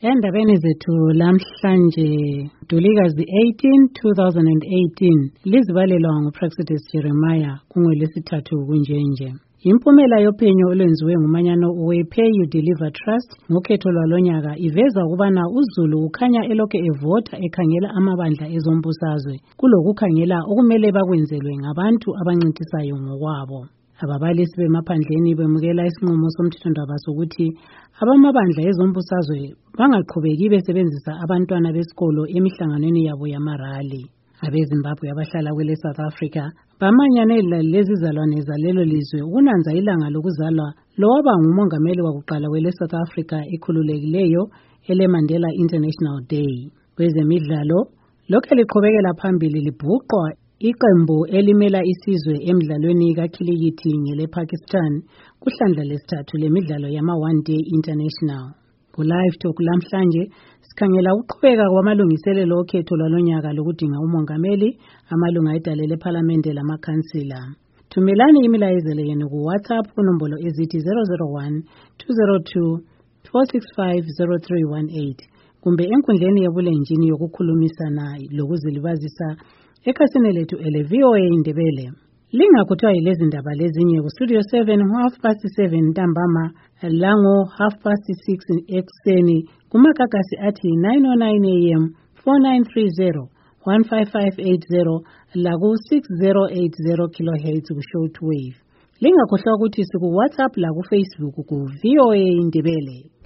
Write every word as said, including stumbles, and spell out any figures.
Endabeni zethu lamhlanje Ntulikazi eighteen twenty eighteen lizibalelwa nguPraxedis Jeremiah kungolwesithathu kunjenje. Impumela yophenyo olwenziwe ngumanyano we-Pay You Deliver Trust ngokhetho lwalonyaka iveza ukubana uZulu ukhanya elokhe evota ekhangela amabandla ezombusazwe kulokukhangela okumele bakwenzelwe ngabantu abancintisayo ngokwabo. Ababalisi bemaphandleni bemukela isinqumo somthethondaba sokuthi abamabandla ezombusazwe bangaqhubeki besebenzisa abantwana besikolo emihlanganweni yabo yamarali. AbeZimbabwe abahlala kwele South Africa bamanyanela lezi zalwane zalelo lizwe ukunanza ilanga lokuzalwa lowaba ngumongameli wakuqala kwele South Africa ikhululekileyo ele Mandela International Day. Kwezemidlalo lokho liqhubekela phambili libhuqwa iqembu elimela isizwe emidlalweni kakhilikithi ngele Pakistan kuhlandla lesithathu lemidlalo yama one day international. Ku live talk lamhlanje sikhangela ukuqhubeka kwamalungiselelo okhetho lwalonyaka lokudinga umongameli amalunga edale leParliament lamakhansila. Thumelani imilayezelo yenu ku WhatsApp kunombolo ezithi zero zero one two zero two four six five zero three one eight kumbe enkundleni yebulenjini yokukhulumisana lokuzilibazisa ekhasini lethu ele V O A Indebele. Lingakuthiwa yilezi ndaba lezinye ku studio seven half past seven ntambama lango half past six ekuseni kumakakasi athi nine oh nine A M four nine three zero one five five eight zero laku six zero eight zero kilohertz ku shortwave. Lingakhohlwa ukuthi siku WhatsApp la ku Facebook ku V O A Indebele.